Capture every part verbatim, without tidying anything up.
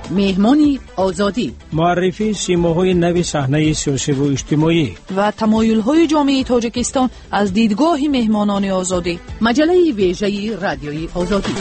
مهمانی آزادی، معرفی سیماهای نو صحنه سیاسی و اجتماعی و تمایل‌های جامعه تاجیکستان از دیدگاه مهمانان آزادی. مجله ویژه رادیوی آزادی.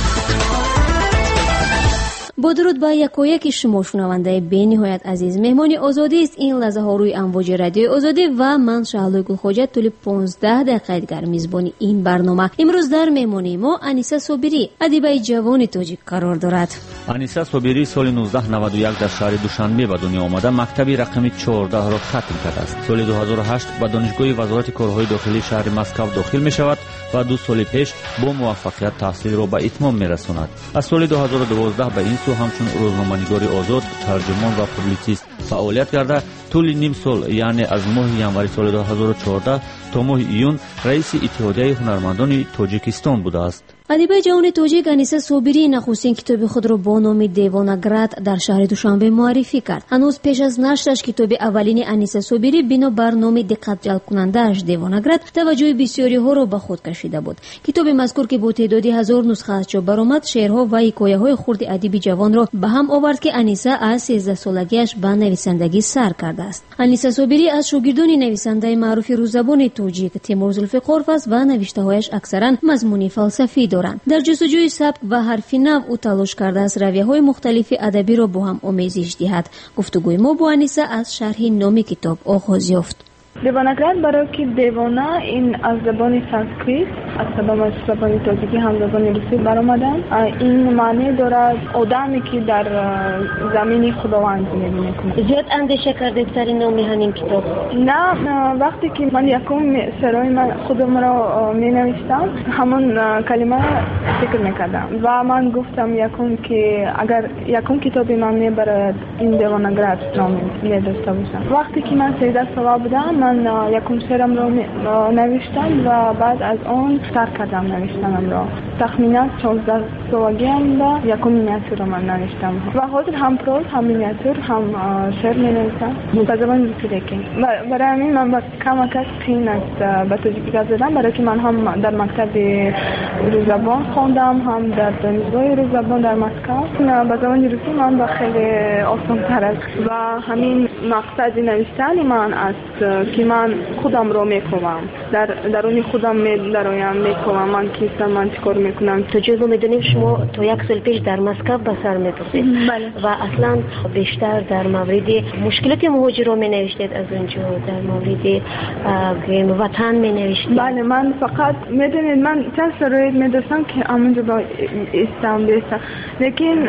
با درود با یکایک شما شنونده به نهایت عزیز، مهمانی آزادی است این لحظه ها روی امواج رادیو آزادی و من شهلا گلخواجه طول پانزده دقیقه دیگر میزبانی این برنامه. امروز در مهمانی ما انیسه صابری، ادیبه جوان تاجیک قرار دارد. انیسه صابری سال نوزده نود و یک در شهر دوشنبه به دنیا آمده مکتب رقم چهارده را ختم کرده است. سال دو هزار و هشت به دانشگاه وزارت کارهای داخلی شهر مسکو داخل می شود و دو سال پیش با موفقیت تحصیل را به اتمام می رساند. از سال دو هزار و دوازده به این سو همچون روزنامه‌نگار آزاد، ترجمان و پوبلیسیست فعالیت کرده. طول نیم سال یعنی از ماه ینوری سال دو هزار و چهارده تا ماه ایون رئیس اتحادیه هنرمندان تاجیکستان بوده است. ادیبه جوان تاجیک انیسه صابری نخستین کتاب خود را با نام دیوانگرد در شهر دوشنبه معرفی کرد. هنوز پیش از نشرش کتاب اولین انیسه صابری بنا بر نام دقت جلب کننده اش دیوانگرد توجه بسیاری ها را به خود کشیده بود. کتاب مذکور که با تعداد هزار نسخه از چاپ برآمد، شعرها و حکایه های خرد ادیب جوان را به هم آورد که انیسه از سیزده سالگیش به نویسندگی سر کرده است. انیسه صابری از شاگردان نویسنده معروف روززبان تاجیک تیمور ذوالفقار است و نوشته هایش اکثرا مضمون فلسفی دارند. در جستجوی سبک و حرفی نو او تلاش کرده است رویه‌های مختلف ادبی را با هم آمیزش دهد. گفتگوی ما با انیسه از شرح نام کتاب آغاز یافت. دیوانگرد برای که دیوانه این از زبان سانسکریت، از زبان زبان تاجیکی هم زبان روسی برآمدن. این معنی دارد آدمی که در زمین خداوند زندگی میکنه. زیاد اندیشه کردید سر نام همین کتاب؟ نه، وقتی که من یکم سرای من خودم را می نوشتم همون کلمه فکر میکردم و من گفتم یکم که اگر یکم کتابی من میبرد این دیوانگرد نام می داشته باشم. وقتی که من سیزده ساله بودم من یکم شعرم را نوشتم و بعد از اون سر کردم نوشتنم را. تخمینا چهارده سالگیم دا یکم مینیاتور را من نوشتم و حاضر هم پروز هم مینیاتور هم شعر می نویسم به زبان روسی. لیکن برای همین من با کم کس قین است به تاجیکی زدم، برای که من هم در مکتب روززبان خواندم هم در دانشگاه روززبان در مسکو. به زبان روسی من با خیلی آسان تر است و همین مقصد نوشتن من است که من خودم رو میکنم، در درون خودم میدرایم، میکنم من کیستم، من چیکار میکنم. تجربه میدونیم شما تا یک سال پیش در مسکو به سر میبردید. بله. و اصلا بیشتر در مورد مشکلات مهاجران می نوشتید، از اونجا در مورد وطن می نوشتید. بله، من فقط میدونید من چند شرایط میداشتم که همونجا با استم بیستم، لیکن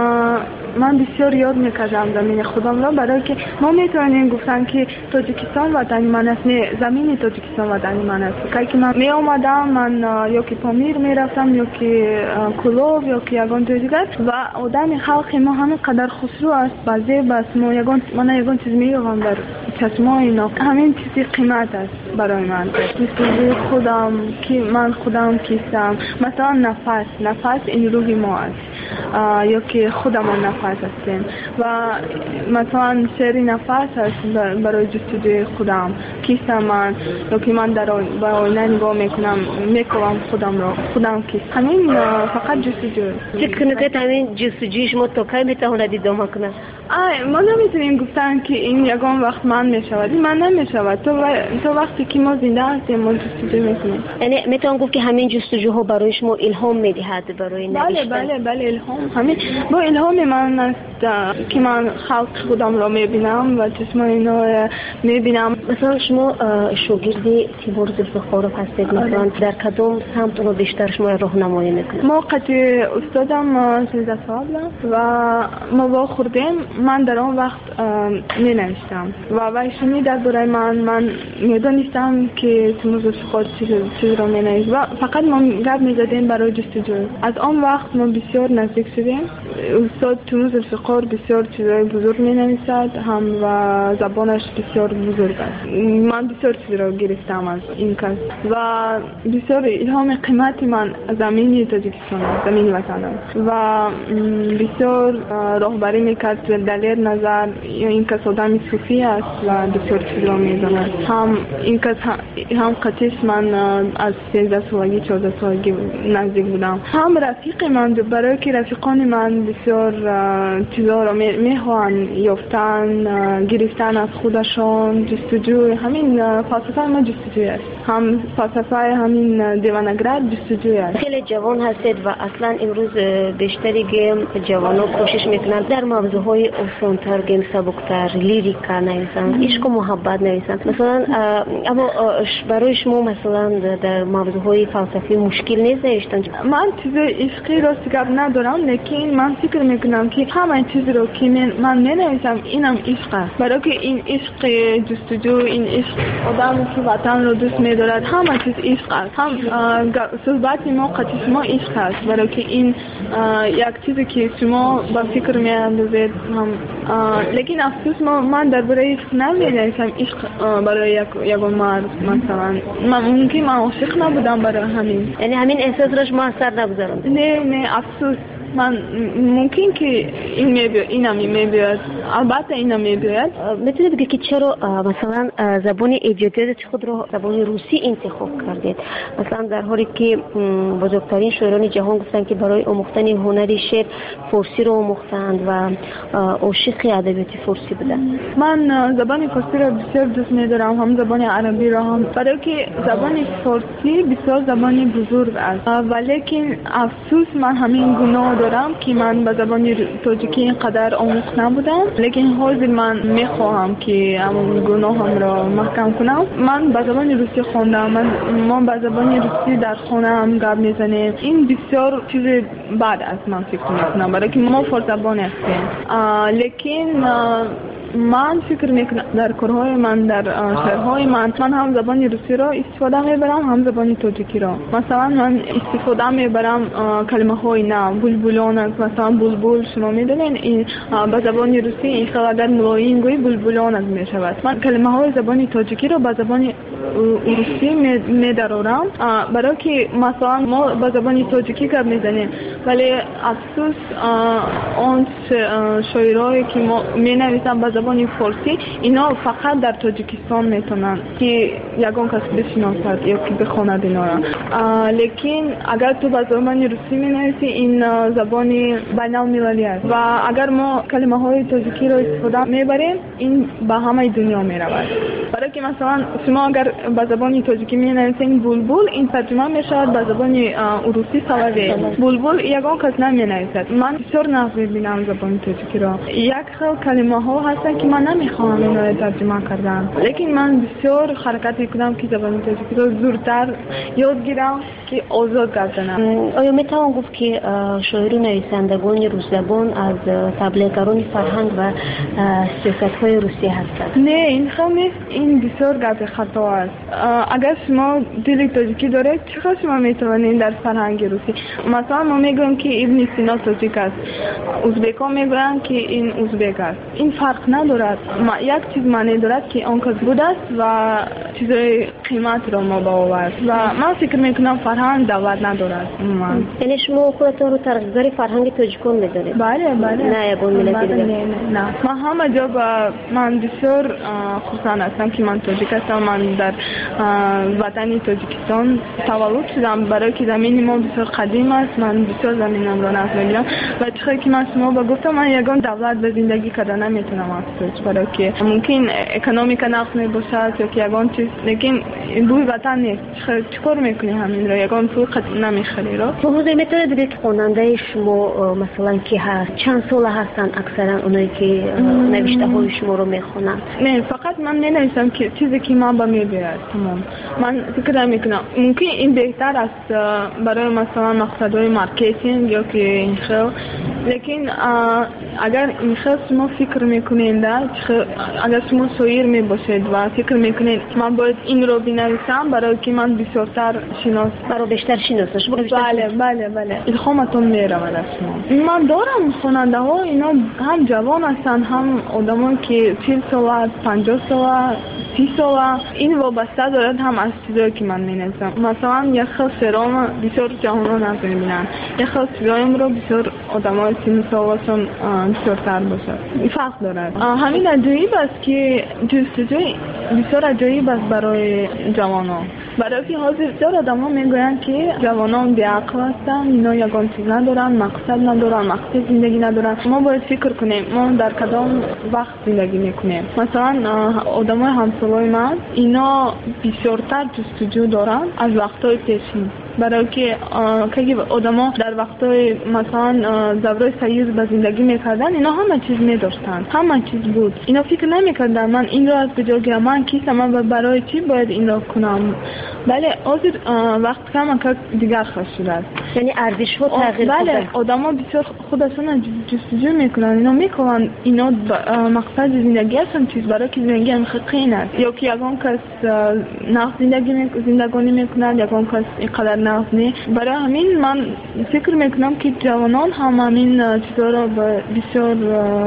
من بسیار یاد میکردم زمین خودم را، برای که ما میتونیم گفتن که تاجیکستان وطن من است. نه، زمین تاجیکستان وطن من است. که من می اومدم، من یا که پامیر میرفتم یا که کلوب یا که یگان جای دیگر و آدم خلق ما همین قدر خسرو است، بازی بس ما یگان من یگان چیز میگم در چشمای اینا، همین چیزی قیمت است برای من. مثل خودم که من خودم کیستم، مثلا نفس نفس این روح ما است یا که خودم نفس هستیم و مثلا شعری نفس است برای جستجوی خودم کیستم من، یا که من در با آینه نگاه میکنم میکنم خودم را خودم کیست. همین فقط جستجو. چه کنید همین جستجوی شما تا کی میتواند ادامه کنه؟ آی ما نمیتونیم گفتن که این یگان وقت من میشود، من نمیشود. تو و... تو وقتی که ما زنده هستیم ما جستجو میکنیم. یعنی میتونم گفت که همین جستجوها برای شما الهام میدهد برای نوشتن؟ بله بله بله الهام. همین با الهام من است که من خلق خودم را میبینم و چشمان اینا میبینم. مثلا شما شاگرد تیمور ذوالفقار هستید، مثلا در کدام سمت رو بیشتر شما راهنمایی میکنید؟ ما قطعی استادم سیزده سال و ما با خوردیم، من در آن وقت می نوشتم و وایشونی در برای من من میدانستم که تیمور ذوالفقار چیز را می نویسد و فقط ما گپ می زدیم برای جستجو. از آن وقت ما بسیار نزدیک شدیم. استاد تیمور ذوالفقار بسیار چیزای بزرگ می نویسد هم و زبانش بسیار بزرگ است. من بسیار چیز را گرفتم از این کس و بسیار الهام قیمتی من زمینی تاجیکستان، زمین وطنم و بسیار راهبری میکرد دلیل نظر. این کس آدم صوفی است و بسیار چیز را میداند. هم این کس هم قطعش من از سیزده سالگی چهارده سالگی نزدیک بودم، هم رفیق من، برای که رفیقان من بسیار چیزا رو میخوان یافتن، گرفتن از خودشان، جستجوی همین فلسفه ما جستجوی است. هم فلسفه همین دیوانگرد جستجوی است. خیلی جوان هستید و اصلا امروز بیشتری گیم جوانان کوشش میکنن در موضوعهای آسان‌تر، گیم سبکتر، لیریکا نویسن، عشق و محبت نویسن. مثلا اما برای شما مثلا در موضوعهای فلسفی مشکل نیست نوشتن؟ من چیز عشقی راست گپ ندارم، لیکن من فکر میکنم که همه چیزی رو که من مینویسم اینم عشق است. برای که این عشق جستجو، این عشق آدمی که وطن رو دوست می‌دارد، همه چیز عشق است. هم صحبت ما قطعی شما عشق است، برای که این یک چیزی که شما با فکر می‌اندازید. هم لیکن افسوس ما من درباره عشق نمی‌نویسم. عشق برای یک یک مرد مثلا من ممکن من عاشق نبودم برای همین، یعنی همین احساس روش ما اثر نگذارم. نه نه افسوس من ممکن که این میبید، اینم میبید، البته اینم میبید. میتونی بگی که چرا مثلا زبان ایجادیت خود رو زبان روسی انتخاب کردید؟ مثلا در حالی که بزرگترین شاعران جهان گفتن که برای آموختن هنر شعر فارسی رو آموختند و عاشق ادبیات فارسی بودن. من زبان فارسی رو بسیار دوست می‌دارم، هم زبان عربی رو هم، برای که زبان فارسی بسیار زبان بزرگ است. ولیکن افسوس من همین گناه دارم که من به زبان تاجیکی اینقدر آموخته نبودم، لیکن حاضر من میخواهم که همون گناهم را محکم کنم. من به زبان روسی خواندم، من ما به زبان روسی در خانه هم گپ میزنیم. این بسیار چیز بد است من فکر میکنم، برای که ما فارسی زبان هستیم. لیکن من فکر میکنم در کارهای من، در شعرهای من، من هم زبان روسی را استفاده میبرم، هم زبان تاجیکی را. مثلا من استفاده میبرم کلمه های نه بلبلان است. مثلا بلبل شما میدونین این به زبان روسی این خیلی ملایم گویی بلبلان است میشود. من کلمه های زبان تاجیکی را به زبان روسی میدارم، برای که مثلا ما به زبان تاجیکی گپ میزنیم، ولی افسوس اون شاعرایی که ما مینویسن به زبان فارسی اینا فقط در تاجیکستان میتونن که یگان کس بشناسد یا که بخواند اینا را. لیکن اگر تو به زبان روسی مینویسی این زبان بین المللی است و اگر ما کلمه های تاجیکی را استفاده میبریم این به همه دنیا میرود. برای که مثلا شما اگر به زبان تاجیکی مینویسین بلبل، این ترجمه میشود به زبان روسی سلاوی. بلبل یگان کس نمینویسد. من بسیار نقد میبینم زبان تاجیکی را. یک خیلی کلمه ها هستن که من نمیخوام اینا را ترجمه کردم، لیکن من بسیار حرکت میکنم که زبان تاجیکی را زودتر یاد گیرم که آزاد گردانم. آیا میتوان گفت که شاعر و نویسندگان روس زبان از تبلیغگران فرهنگ و سیاست های روسی هستند؟ نه این خیلی نیست، این بسیار گپ خطا است. اگر شما دل تاجیکی دارید چقدر شما میتوانید در فرهنگ روسی؟ مثلا ما میگویم که ابن سینا تاجیک است، ازبک‌ها میگویند که این ازبک است. این فرق ندارد. ما یک چیز معنی دارد که آن کس بوده است و چیزای قیمت را ما باورد و من فکر میکنم فرهنگ دعوت ندارد. یعنی شما خودتون رو ترغیبگر فرهنگ تاجیکان میدونید؟ بله بله. نه یگان ملتی دیگر؟ نه نه. من همه جا با من بسیار خوشحال هستم که من تاجیک هستم. من در وطن تاجیکستان تولد شدم، برای که زمین ما بسیار قدیم است. من بسیار زمینم را نفت میگیرم و چقدر که من شما با گفتم من یگان دولت به زندگی کردن نمیتونم افسوس، برای که ممکن اکونومیک نقص می باشد یا که یگان چیز، لیکن بوی وطن نیست. چیکار میکنی همین را؟ یگان پول قطع نمیخری را. موضوع میتونه بگید که خواننده شما مثلا کی هست؟ چند ساله هستن اکثرا اونایی که نوشته های شما رو میخونن؟ نه فقط من ننویسم که چیزی که من با میبرد تمام. من فکر میکنم ممکن این بهتر است برای مثلا مقصدهای مارکتینگ یا که این خیل، لیکن اگر این خیل شما فکر میکنید، اگر شما شاعر میباشید و فکر میکنید من باید این رو بنویسم برای که من بسیارتر شناس برای بیشتر شناسش. بله بله بله الهامتون میرود از شما. من دارم خواننده ها اینا هم جوان هستن، هم آدمان که چهل ساله، پنجاه ساله، سی ساله. این وابسته دارد هم از چیزایی که من مینویسم. مثلا یک خیل شعرام بسیار جوانان هست میبینن، یک خیل شعرایم رو بسیار آدمای سی سالشون بسیارتر باشد. این فرق دارد. همین عجیب است که جستجوی بسیار عجیب است برای جوانان. برای که حاضر بسیار آدم ها میگویند که جوانان بیعقل هستند، اینا یگان چیز ندارن، مقصد ندارن، مقصد زندگی ندارن. ما باید فکر کنیم ما در کدام وقت زندگی میکنیم. مثلا آدم های همسالای من اینا بسیارتر جستجو دارن از وقتهای پیشین، برای که که آدما در وقتهای مثلا دورای سیاسی به زندگی میکردن اینا همه چیز میداشتن، همه چیز بود. اینا فکر نمیکردن من این رو از کجا گیرم، من کیستم، من برای چی باید این رو کنم. بله حاضر وقت کم که دیگر خواهد شده است، یعنی ارزش ها تغییر کرده. بله آدما بسیار خودشون جستجو میکنن، اینا میکنن اینا مقصد زندگی هستن چیز، برای که زندگی هم خقین است، یا که یگان کس نه زندگی زندگانی میکنن یگان کس اینقدر نه نه. برای همین من فکر میکنم که جوانان هم همین چیزا رو بسیار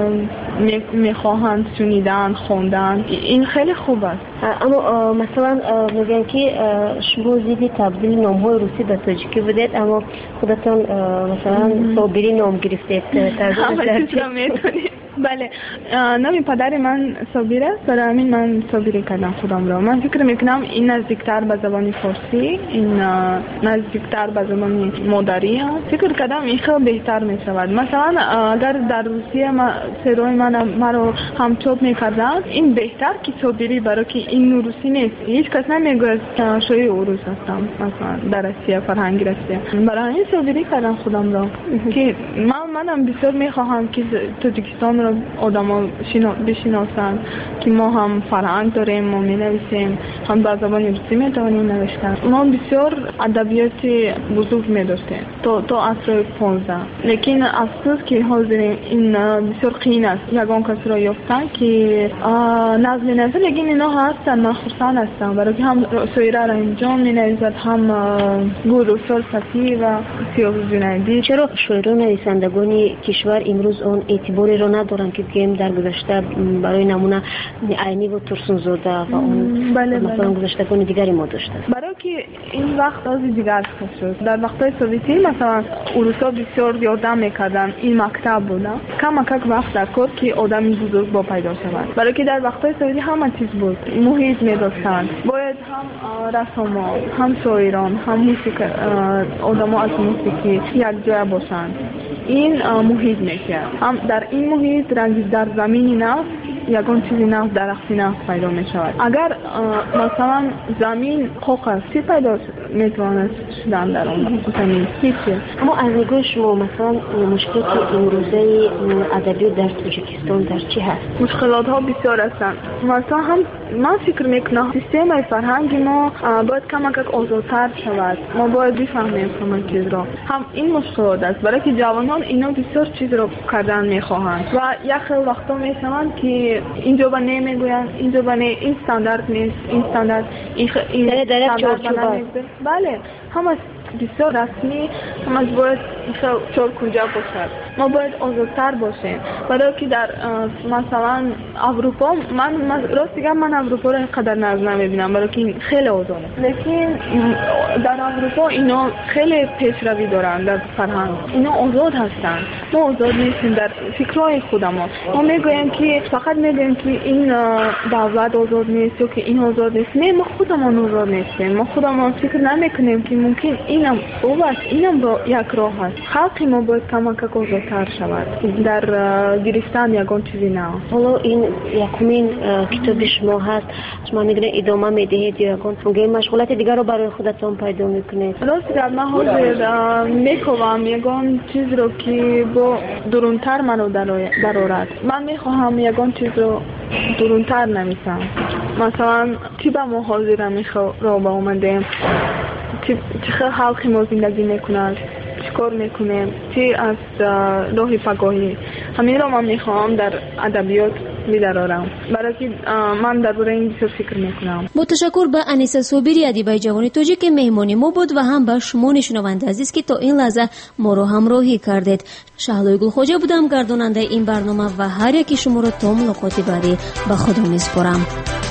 میخواهند شنیدن، خوندن. این خیلی خوب است. اما مثلا میگن که شما زیدی تبدیل نام‌های روسی به تاجیکی بودید، اما خودتون مثلا صابری نام گرفتید. همه چیز رو میتونید. بله نام پدر من صابری است، برای همین من صابری کردم خودم را. من فکر میکنم این نزدیکتر به زبان فارسی، این نزدیکتر به زبان مادری هست. فکر کردم این خیلی بهتر میشود. مثلا اگر در روسیه سروی من مرا هم چوب میکردن این بهتر که صابری، برای که این روسی نیست. هیچ کس نمیگه شوی اوروس هستم مثلا در روسیه، فرهنگ روسیه. برای همین صابری کردم خودم را که من منم بسیار میخواهم که تاجیکستان را آدما بشناسن که ما هم فرهنگ داریم، ما می‌نویسیم، هم به زبان روسی میتوانیم نوشتن. ما بسیار ادبیات بزرگ می‌داشتیم تا تا عصر پانزده، لیکن افسوس که حاضر این بسیار قین است یگان کس را یافتن که نظم نویسه. لیکن اینا هستن، من خرسند هستم برای که هم شاعره را انجام می‌نویسد، هم گلوسال فتی و سیاه جنیدی. چرا شاعران نویسندگان کشور امروز اون اعتباری را ندارن که گیم در گذشته برای نمونه عینی و ترسونزاده و اون بله مثلا بله. گذشتگان دیگری ما داشته؟ برای که این وقت از دیگر شد. در وقتای سوویتی مثلا روسا بسیار یادم میکردن این مکتب بودن، کم کم وقت در کار که آدمی بزرگ با پیدا شود. برای که در وقتای سوویتی همه چیز بود، محیط میداشتن، باید هم رسما، هم شاعران، هم موسیقی، آدما از موسیقی یک جای باشند. این محیط میکرد. هم در این محیط رنگ در زمینی نفت یگان چیزی نفت درختی نفت پیدا می شود. اگر مثلا زمین خوک است چی پیدا میتواند شدن در اون زمین؟ هیچی. اما از نگاه شما مثلا مشکلات امروزه ادبیات در تاجیکستان در چی هست؟ مشکلات ها بسیار هستند. مثلا هم من فکر میکنم سیستم فرهنگی ما باید کم کم آزادتر شود. ما باید بفهمیم همه چیز را. هم این مشکلات است برای که جوانان اینا بسیار چیز را کردن میخواهند و یک خیلی وقتا میشوند که اینجا با نمیگویند، اینجا با نه، این استاندارد نیست، این استاندارد این خ... این استاندارد بله همه بسیار رسمی، همه باید چور کنجا باشد. ما باید آزادتر باشیم برای که در مثلا اروپا من راست دیگه من اروپا رو اینقدر ناز نمیبینم برای که خیلی آزاده، لیکن در اروپا اینا خیلی پیشروی دارن در فرهنگ، اینا آزاد هستن. ما آزاد نیستیم در فکرهای خودمون. ما میگویم که فقط میگویم که این دولت آزاد نیست یا که این آزاد نیست. نه، ما خودمون آزاد نیستیم. ما خودمون فکر نمیکنیم که ممکن اینم خوب است، اینم را یک راه است. خلق ما باید کم کم آزادتر شود در گرفتن یگان چیزی نه. حالا این یکمین کتاب شما هست، شما میگن ادامه میدهید یا یگان مشغولات دیگر رو برای خودتون پیدا میکنید؟ راست در من حاضر میکنم یگان چیز رو که با درونتر منو درآورد. من میخواهم یگان چیز رو درونتر نمیسم. مثلا چی با ما حاضر میخوا رو با اومدیم، چه خلقی ما زندگی میکنند، چی کار میکنیم، چی از راه پگاهی. همین رو من میخوام در ادبیات میدارم برای که من درباره این بسیار فکر میکنم. متشکر به انیسه صابری ادیبای جوان تاجیک که مهمانی ما بود و هم به شما شنونده عزیز که تا این لحظه ما رو همراهی کردید. شهلای گلخوجه بودم گرداننده این برنامه و هر یکی شما رو تا ملاقات بعدی به خدا میسپارم.